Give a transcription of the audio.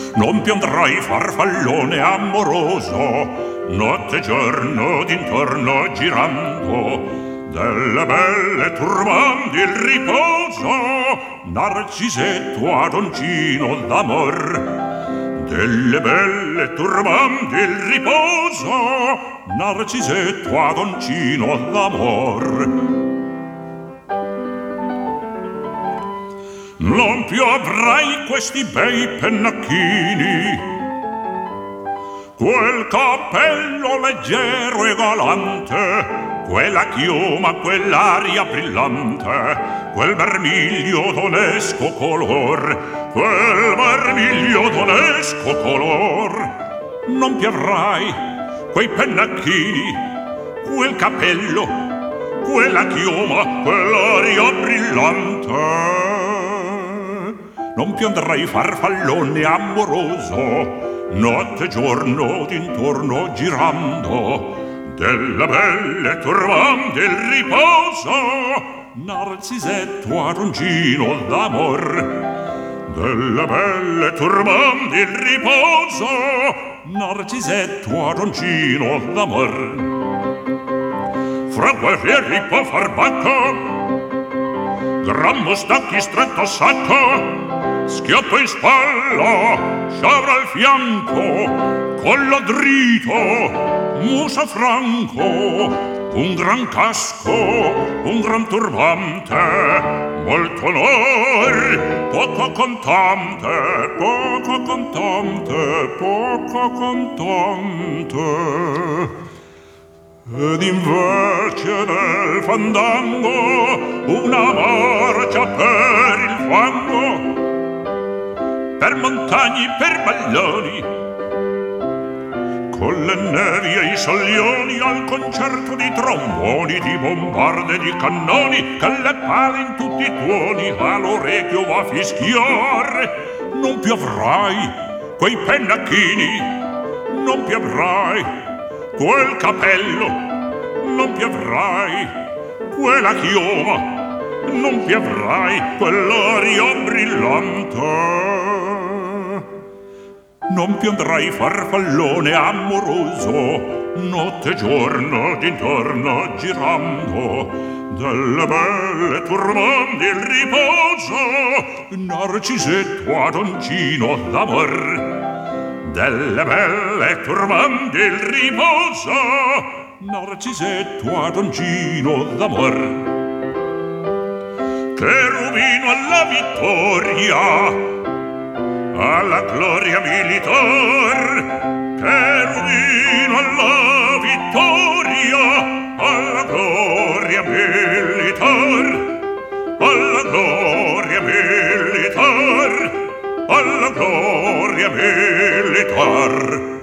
Non piandrai farfallone amoroso, notte e giorno d'intorno girando, delle belle turbando il riposo, Narcisetto adoncino d'amor. Delle belle turbando il riposo, Narcisetto adoncino d'amor. Non più avrai questi bei pennacchini, quel cappello leggero e galante, quella chioma, quell'aria brillante, quel vermiglio d'onesco color, quel vermiglio d'onesco color. Non più avrai quei pennacchini, quel cappello, quella chioma, quell'aria brillante. Non più andrai farfallone amoroso, notte e giorno d'intorno girando, delle belle turbando il riposo, Narcisetto adoncino d'amor. Delle belle turbando il riposo, Narcisetto adoncino d'amor. Fra guerrieri può far bacco, gran mostacchi stretto sacco, schioppo in spalla, sciabra al fianco, collo dritto, muso franco, un gran casco, un gran turbante, molto onor, poco contante, poco contante, poco contante. Ed invece del fandango una marcia per il fango, per montagne, per balloni, con le nevi e i soglioni, al concerto di tromboni, di bombarde e di cannoni, che le pale in tutti i tuoni all'orecchio va a fischiare. Non più avrai quei pennacchini, non più avrai quel capello, non più avrai quella chioma, non più avrai quell'aria brillante. Non più andrai farfallone amoroso, notte e giorno d'intorno girando, delle belle turbando il riposo, Narcisetto adoncino d'amor. Delle belle turbando il riposo, Narcisetto adoncino d'amor. Cherubino alla vittoria, alla gloria militar, cherubino alla vittoria, alla gloria militar, alla gloria militar, alla gloria militar.